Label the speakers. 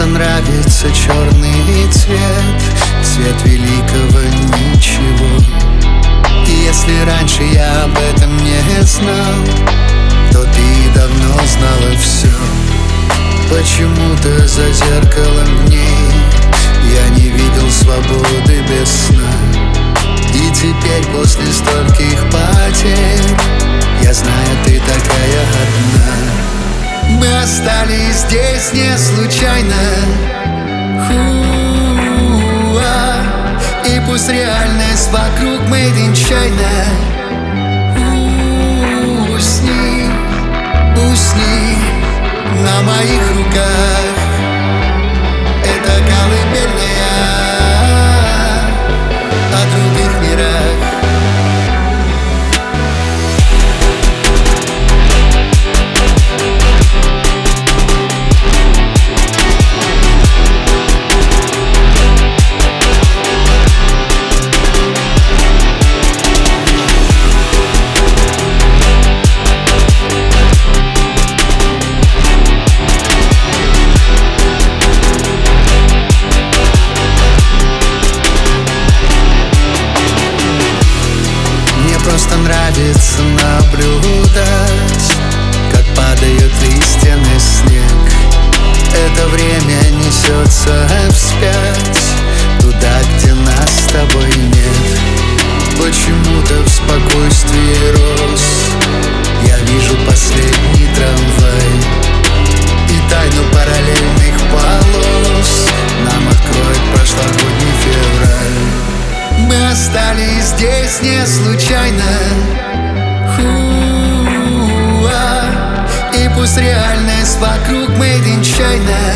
Speaker 1: просто нравится черный цвет, цвет великого ничего. И если раньше я об этом не знал, то ты давно знала все. Почему-то за зеркалом дней я не видел свободы без сна. И теперь после стольких потерь я знаю, ты такая одна. Мы остались здесь не случайно. И пусть реальность вокруг made in China. Усни, усни на моих руках. Это колыбельная о других мирах. Просто нравится наблюдать, как падают листья на снег. Это время несется вспять, туда, где нас с тобой нет. Почему-то в спокойствии роз я вижу последний трамвай, и тайну параллельных полос нам откроет прошлогодний февраль. Мы остались здесь не случайно. И пусть реальность вокруг made in China.